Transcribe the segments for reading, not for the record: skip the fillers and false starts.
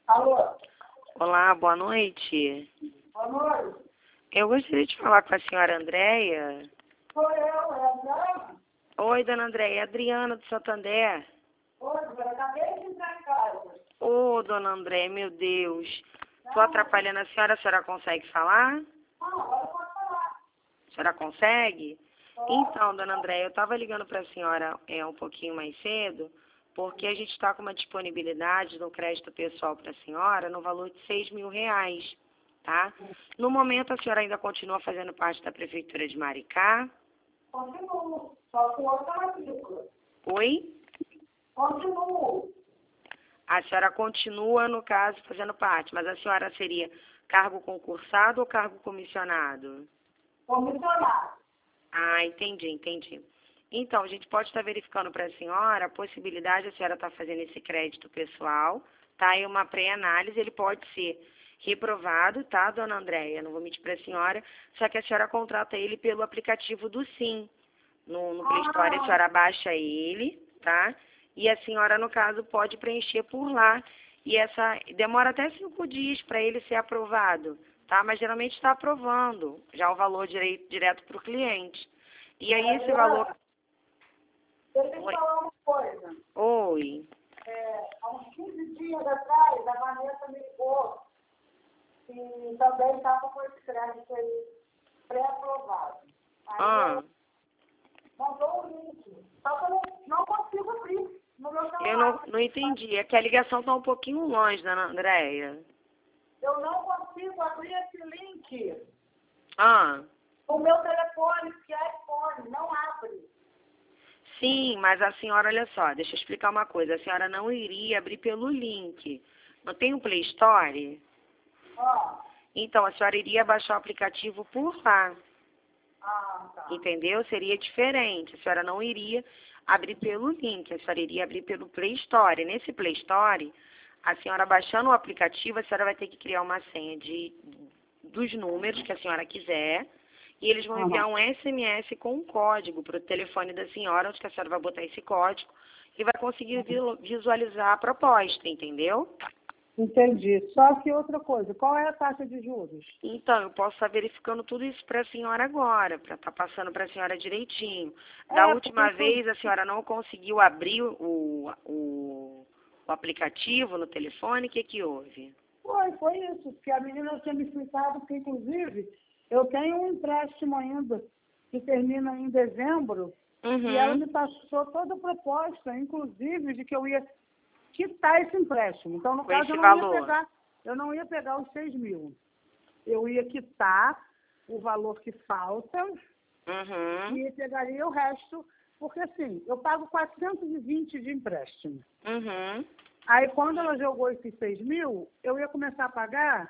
Alô? Olá, boa noite. Boa noite. Eu gostaria de falar com a senhora Andréia. Sou eu, é a Adriana? Oi, dona Andréia, é a Adriana do Santander. Oi, eu acabei de entrar em casa. Ô, dona Andréia, meu Deus. Tô atrapalhando a senhora consegue falar? Não, agora pode falar. A senhora consegue? Então, dona Andréia, eu estava ligando para a senhora um pouquinho mais cedo, porque a gente está com uma disponibilidade no crédito pessoal para a senhora no valor de R$ 6.000, tá? No momento, a senhora ainda continua fazendo parte da Prefeitura de Maricá? Continuo. Só com outra matrícula. Oi? Continuo. A senhora continua, no caso, fazendo parte, mas a senhora seria cargo concursado ou cargo comissionado? Comissionado. Ah, entendi. Então, a gente pode estar verificando para a senhora a possibilidade de a senhora estar fazendo esse crédito pessoal, tá? E uma pré-análise, ele pode ser reprovado, tá, dona Andréia? Não vou mentir para a senhora, só que a senhora contrata ele pelo aplicativo do Sim. No Play Store, a senhora baixa ele, tá? E a senhora, no caso, pode preencher por lá. E essa demora até 5 dias para ele ser aprovado, tá? Mas geralmente está aprovando já o valor direto para o cliente. E aí esse valor... Deixa eu te Oi. falar uma coisa. Oi. Há uns 15 dias atrás, a Vanessa me ligou e também estava com esse crédito aí pré-aprovado. Aí Ah, mandou o link. Só que eu não consigo abrir no meu celular. eu não entendi. É que a ligação está um pouquinho longe, dona Andréia. Eu não consigo abrir esse link. Ah, O meu telefone, que é iPhone, não abre. sim, mas a senhora, olha só, deixa eu explicar uma coisa. A senhora não iria abrir pelo link. Não tem o Play Store? Ó. Então, a senhora iria baixar o aplicativo por lá, Ah, tá. entendeu? Seria diferente. A senhora não iria abrir pelo link, a senhora iria abrir pelo Play Store. Nesse Play Store, a senhora baixando o aplicativo, a senhora vai ter que criar uma senha dos números que a senhora quiser, e eles vão enviar um SMS com um código para o telefone da senhora, onde que a senhora vai botar esse código e vai conseguir visualizar a proposta, entendeu? Entendi. Só que outra coisa, qual é a taxa de juros? Então, eu posso estar verificando tudo isso para a senhora agora, para estar passando para a senhora direitinho. Da última vez, a senhora não conseguiu abrir o aplicativo no telefone, o que houve? Foi isso, que a menina tinha me explicado que, inclusive, eu tenho um empréstimo ainda, que termina em dezembro, e ela Uhum. me passou toda a proposta, inclusive, de que eu ia quitar esse empréstimo. Então, no Com caso, esse valor. eu não ia pegar os 6.000. Eu ia quitar o valor que falta Uhum. e pegaria o resto, porque assim, eu pago 420 de empréstimo. Uhum. Aí, quando ela jogou esses 6.000, eu ia começar a pagar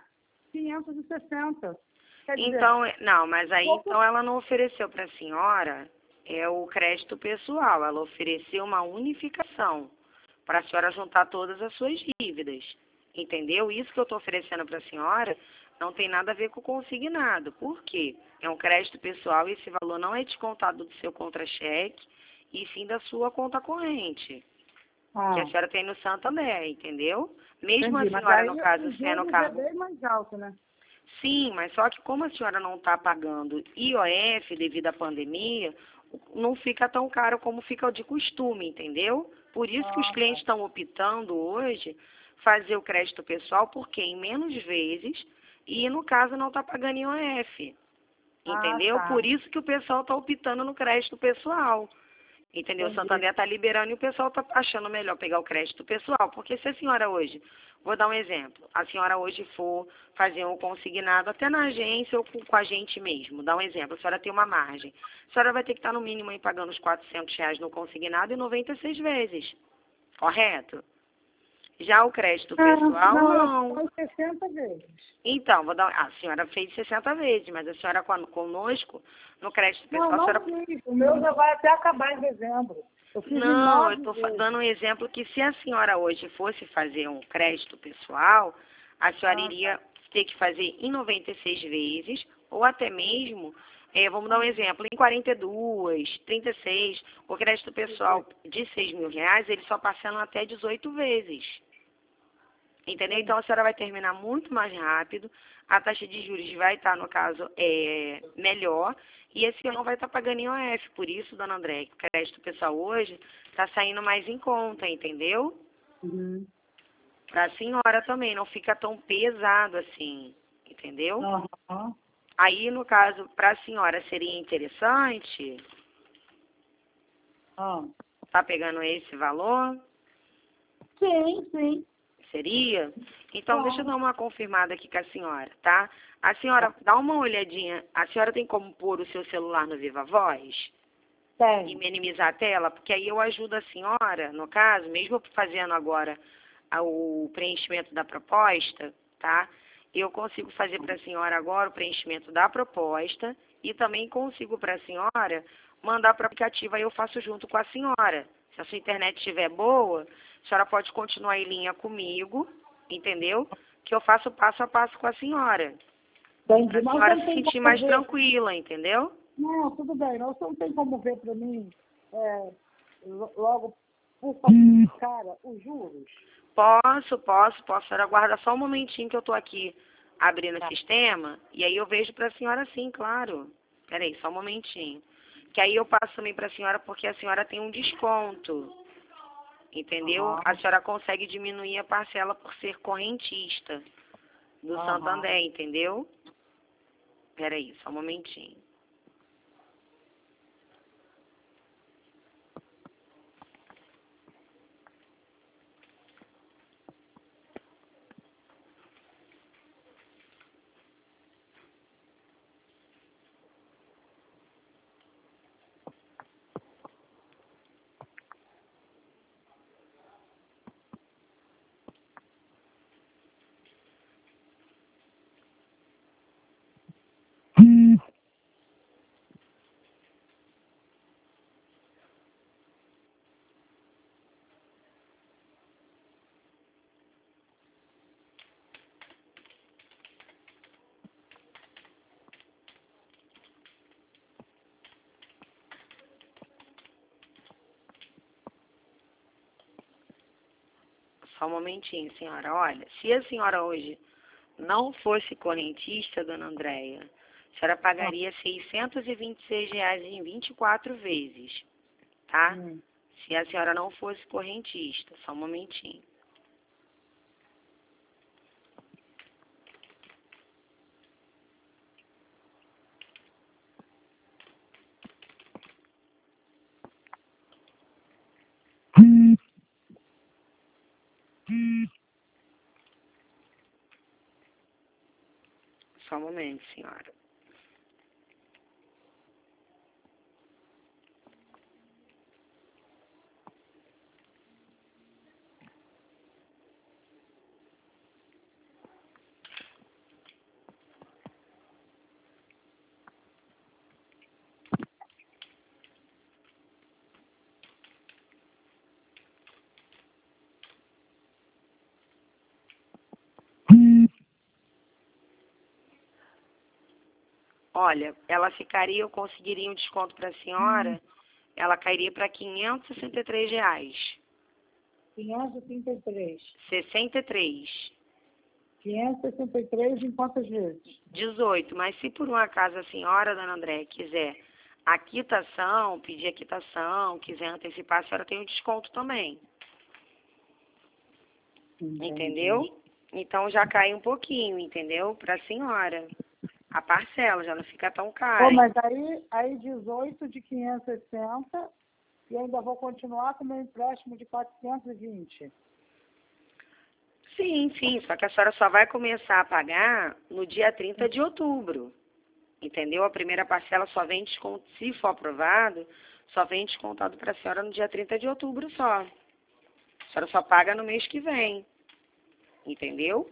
560. Quer dizer, Então, não, mas aí pouco. então ela não ofereceu para a senhora o crédito pessoal, ela ofereceu uma unificação para a senhora juntar todas as suas dívidas, entendeu? Isso que eu estou oferecendo para a senhora não tem nada a ver com o consignado. Por quê? É um crédito pessoal e esse valor não é descontado do seu contra-cheque e sim da sua conta corrente, que a senhora tem no Santander, entendeu? Mesmo a Entendi, mas senhora, aí no caso, os sendo juros é cargo... bem mais alto, né? Sim, mas só que como a senhora não está pagando IOF devido à pandemia, não fica tão caro como fica de costume, entendeu? Por isso que os clientes estão optando hoje fazer o crédito pessoal, porque em menos vezes, e no caso não está pagando IOF, entendeu? Por isso que o pessoal está optando no crédito pessoal. Entendeu? O Santander está liberando e o pessoal está achando melhor pegar o crédito pessoal. Porque se a senhora hoje, vou dar um exemplo, a senhora hoje for fazer um consignado até na agência ou com a gente mesmo, dá um exemplo, a senhora tem uma margem. A senhora vai ter que estar no mínimo aí pagando os R$ 400 no consignado e 96 vezes. Correto? Já o crédito pessoal, não. São 60 vezes. Então, a senhora fez 60 vezes, mas a senhora conosco, no crédito pessoal, a senhora... Fiz. O meu já vai até acabar em dezembro. Eu fiz em Não, eu 9 estou vezes. dando um exemplo que se a senhora hoje fosse fazer um crédito pessoal, a senhora iria ter que fazer em 96 vezes, ou até mesmo, vamos dar um exemplo, em 42, 36, o crédito pessoal de R$ 6.000, ele só parcela até 18 vezes. Entendeu? Então, a senhora vai terminar muito mais rápido, a taxa de juros vai estar, no caso, melhor, e esse ano vai estar pagando em OF. Por isso, dona André, que o crédito pessoal hoje está saindo mais em conta, entendeu? Uhum. Para a senhora também, não fica tão pesado assim, entendeu? Aham. Aí, no caso, para a senhora seria interessante, Ah. tá pegando esse valor? Sim, sim. Seria? Então, deixa eu Claro. dar uma confirmada aqui com a senhora, tá? A senhora, dá uma olhadinha, a senhora tem como pôr o seu celular no Viva Voz e Tem. minimizar a tela? Porque aí eu ajudo a senhora, no caso, mesmo fazendo agora o preenchimento da proposta, tá? Eu consigo fazer para a senhora agora o preenchimento da proposta e também consigo para a senhora mandar para o aplicativo, aí eu faço junto com a senhora. Se a sua internet estiver boa, a senhora pode continuar em linha comigo, entendeu? Que eu faço passo a passo com a senhora. Para Entendi. a Mas senhora não se tem sentir como mais ver. tranquila, entendeu? Não, tudo bem. Não, você não tem como ver para mim logo, por favor, cara, os juros. Posso. A senhora aguarda só um momentinho que eu estou aqui abrindo o Tá. sistema e aí eu vejo para a senhora sim, claro. Peraí, só um momentinho. Que aí eu passo também para a senhora porque a senhora tem um desconto, entendeu? Aham. A senhora consegue diminuir a parcela por ser correntista do Aham. Santander, entendeu? Peraí, só um momentinho. Só um momentinho, senhora. Olha, se a senhora hoje não fosse correntista, dona Andréia, a senhora pagaria R$ 626 em 24 vezes, tá? Hum. Se a senhora não fosse correntista. Só um momentinho. Só um momento, senhora. Olha, ela ficaria, eu conseguiria um desconto para a senhora, ela cairia para R$ 563. 533. 63. 563 em quantas vezes? 18. Mas se por um acaso a senhora, dona André, quiser a quitação, pedir a quitação, quiser antecipar, a senhora tem um desconto também. Entendi. Entendeu? Então já cai um pouquinho, entendeu? Para a senhora. A parcela já não fica tão cara, Pô, hein? mas aí 18 de 560 e ainda vou continuar com meu empréstimo de 420. Sim. Só que a senhora só vai começar a pagar no dia 30 de outubro. Entendeu? A primeira parcela só vem descontado, se for aprovado, só vem descontado para a senhora no dia 30 de outubro só. A senhora só paga no mês que vem. Entendeu?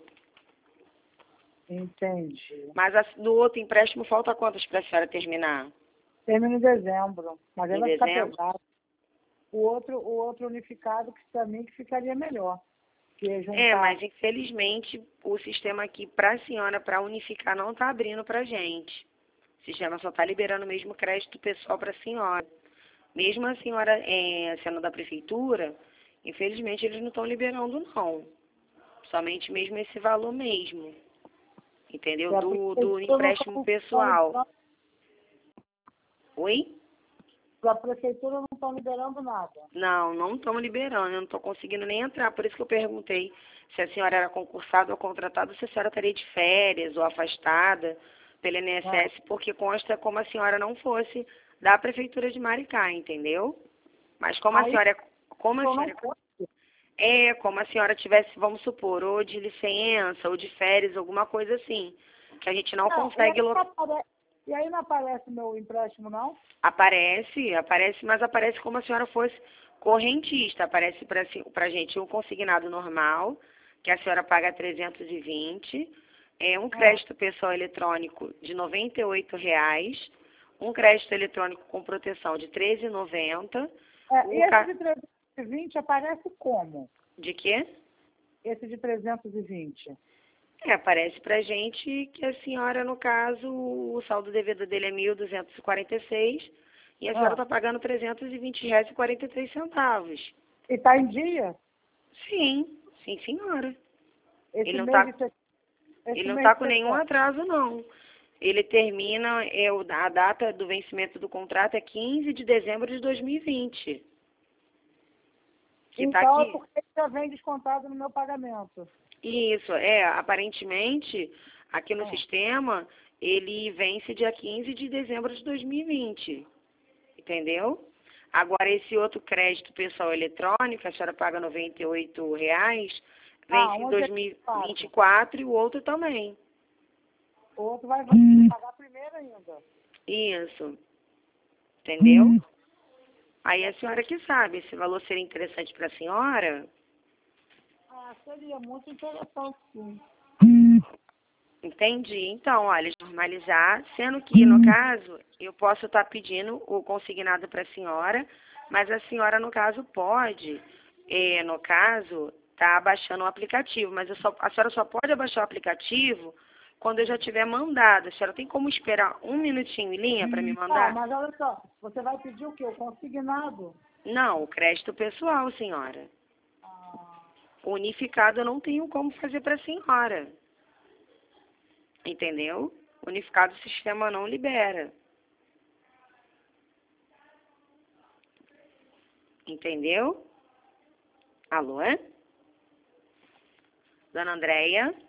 Entendi. Mas do outro empréstimo falta quantas para a senhora terminar? Termina em dezembro, mas aí Em vai ficar dezembro? pesado. O outro unificado, que para mim que ficaria melhor. Que é juntar. Mas infelizmente o sistema aqui para a senhora, para unificar, não está abrindo para gente. O sistema só está liberando mesmo crédito pessoal para a senhora. Mesmo a senhora sendo da prefeitura, infelizmente eles não estão liberando não. Somente mesmo esse valor mesmo. Entendeu? E a Do prefeitura empréstimo não pessoal. Oi? A prefeitura não está liberando nada. Não estamos liberando, eu não estou conseguindo nem entrar. Por isso que eu perguntei se a senhora era concursada ou contratada, se a senhora estaria de férias ou afastada pelo INSS, porque consta como a senhora não fosse da prefeitura de Maricá, entendeu? Mas como a Aí, senhora como a senhora tivesse, vamos supor, ou de licença, ou de férias, alguma coisa assim, que a gente não consegue... E aí não aparece meu empréstimo, não? Aparece, mas aparece como a senhora fosse correntista. Aparece para a gente um consignado normal, que a senhora paga 320, um crédito pessoal eletrônico de R$ 98, um crédito eletrônico com proteção de R$ 13,90. E esse de 320 aparece como? De quê? Esse de 320. Aparece pra gente que a senhora, no caso, o saldo devido dele é 1.246 e a senhora está pagando R$ 320,43. E está em dia? Sim, senhora. Esse Ele não mês está com nenhum atraso, não. Ele termina, a data do vencimento do contrato é 15 de dezembro de 2020. Então, tá aqui. é porque já vem descontado no meu pagamento. Isso, aparentemente, aqui no sistema, ele vence dia 15 de dezembro de 2020, entendeu? Agora, esse outro crédito pessoal eletrônico, a senhora paga R$ 98, vence em 2024 e o outro também. O outro vai pagar primeiro ainda. Isso, entendeu? Aí a senhora que sabe, esse valor seria interessante para a senhora? Seria muito interessante, sim. Entendi. Então, olha, normalizar, sendo que, no caso, eu posso estar pedindo o consignado para a senhora, mas a senhora, no caso, pode, no caso, estar abaixando o aplicativo, mas a senhora só pode abaixar o aplicativo quando eu já tiver mandado. A senhora tem como esperar um minutinho em linha para me mandar? Mas olha só, você vai pedir o quê? O consignado? Não, o crédito pessoal, senhora. O unificado eu não tenho como fazer para a senhora. Entendeu? Unificado o sistema não libera. Entendeu? Alô? Dona Andréia?